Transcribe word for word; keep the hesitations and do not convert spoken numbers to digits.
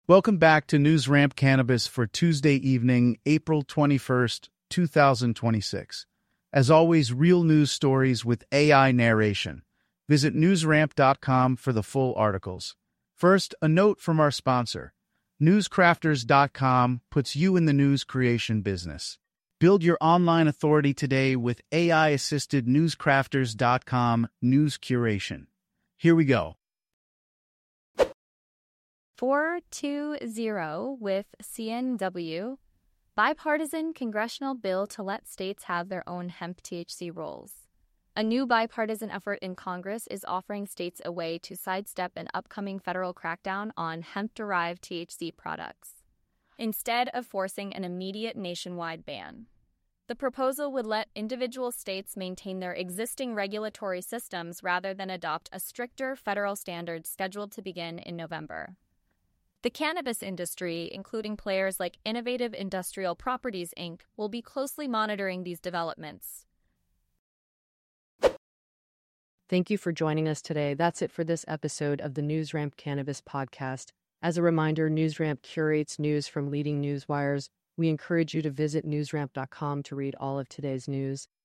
Welcome back to NewsRamp Cannabis for Tuesday evening, April twenty-first, two thousand twenty-six. As always, real news stories with A I narration. Visit newsramp dot com for the full articles. First, a note from our sponsor. newscrafters dot com puts you in the news creation business. Build your online authority today with A I-assisted newscrafters dot com news curation. Here we go. four two zero with C N W, bipartisan congressional bill to let states have their own hemp T H C rules. A new bipartisan effort in Congress is offering states a way to sidestep an upcoming federal crackdown on hemp-derived T H C products, instead of forcing an immediate nationwide ban. The proposal would let individual states maintain their existing regulatory systems rather than adopt a stricter federal standard scheduled to begin in November. The cannabis industry, including players like Innovative Industrial Properties, Incorporated, will be closely monitoring these developments. Thank you for joining us today. That's it for this episode of the NewsRamp Cannabis Podcast. As a reminder, NewsRamp curates news from leading news wires. We encourage you to visit newsramp dot com to read all of today's news.